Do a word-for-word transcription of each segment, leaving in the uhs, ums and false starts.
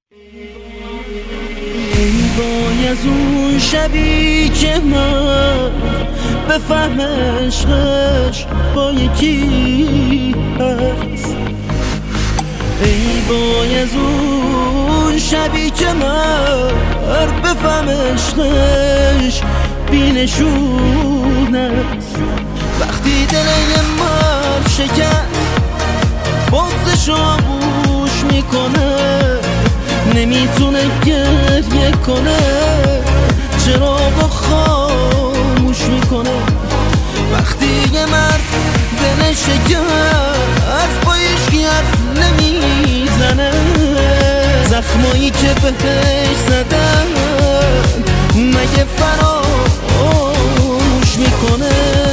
ای وای از اون شبی که من بفهم عشقش با یکی هست. ای وای از اون شبی که من بفهم عشقش بینشون است. وقتی دل یه مرد شکست بغضش رو گوش میکنه، نمیتونه گریه کنه، چرا با خاموش میکنه. وقتی یه مرد دلش شکست با هیچکی حرف نمیزنه، زخمایی که بهش زدن مگه فراموش میکنه.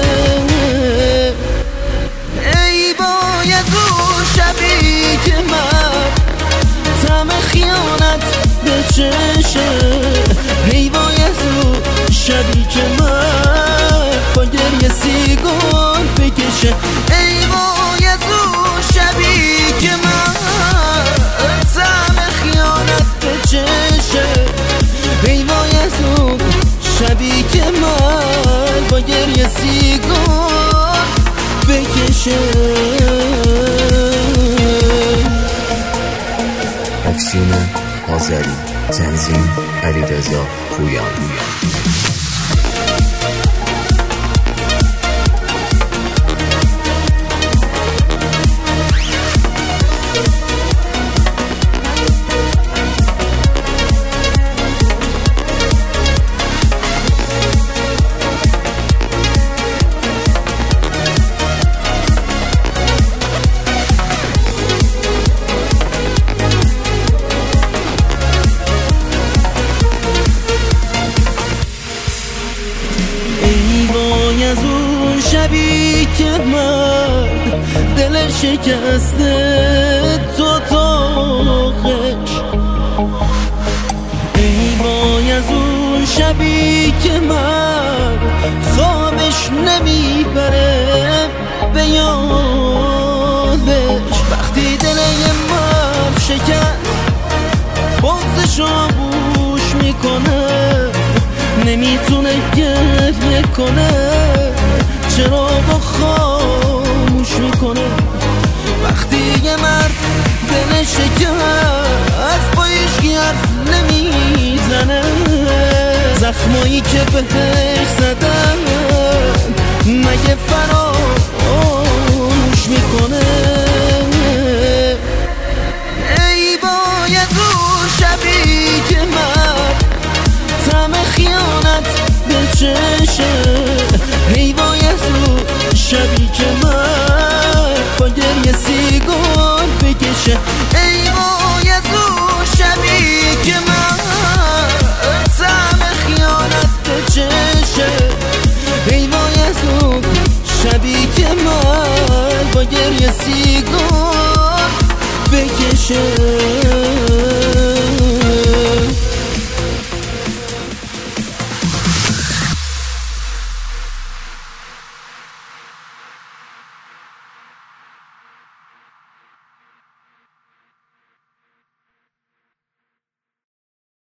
ای وای از اون شبی که من طعم خیانت به چشه، ای وای از اون شبی که من با گریه سیگار بکشه. ای وای از اون شبی که من طعم خیانت به چشه، ای وای از اون شبی که من با گریه سیگار بکشه. افشین آذری، تنظیم علیرضا پویان. از اون شبی که من دل شکسته تو تاخش، ای وای از اون شبی که من خوابش نمیبره به یادش. وقتی دل یه مرد شکست بغضش رو گوش میکنه، نمیتونه گریه کنه، چرا با خاموش میکنه. وقتی یه مرد دلش شکست با هیچکی حرف نمیزنه، زخمایی که بهش زدن مگه فراموش میکنه. ای وای از اون شبی که من طعم خیانت به چشه، ای وای از اون شبی که من با گریه سیگار بکشه. ای وای از اون شبی که من طعم خیانت به چشه، ای وای از اون شبی که من با گریه سیگار بکشه.